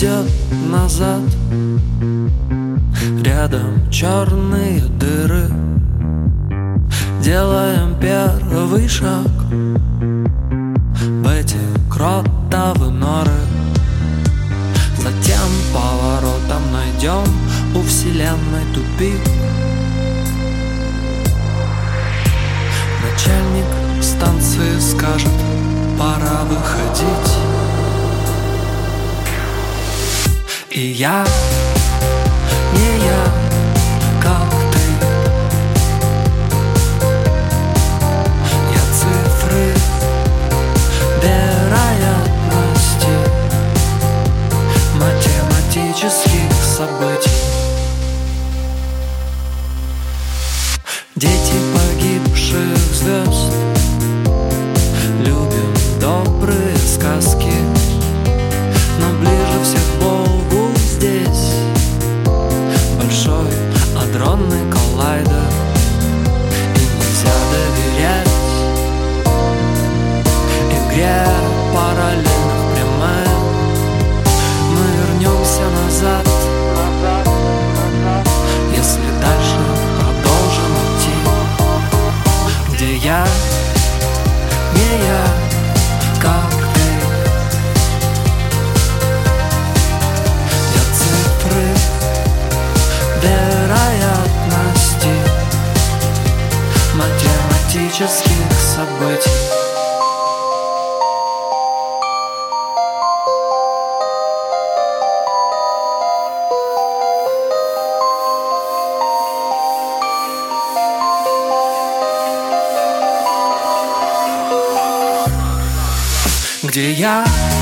идет назад. Рядом черные дыры. Делаем первый шаг в эти кротовые норы. Затем поворотом найдем у вселенной тупик. Начальник станции скажет: пора выходить. И я, не я, как ты. Я цифры вероятности математических событий. Дети погибших звезд, любим добрые сказки, но ближе всех к Богу здесь большой адронный коллайдер. И нельзя доверять игре параллельных прямых. Мы вернемся назад, если дальше продолжим идти. Где я, не я, как ты. Я цифры вероятности математических событий. Где я?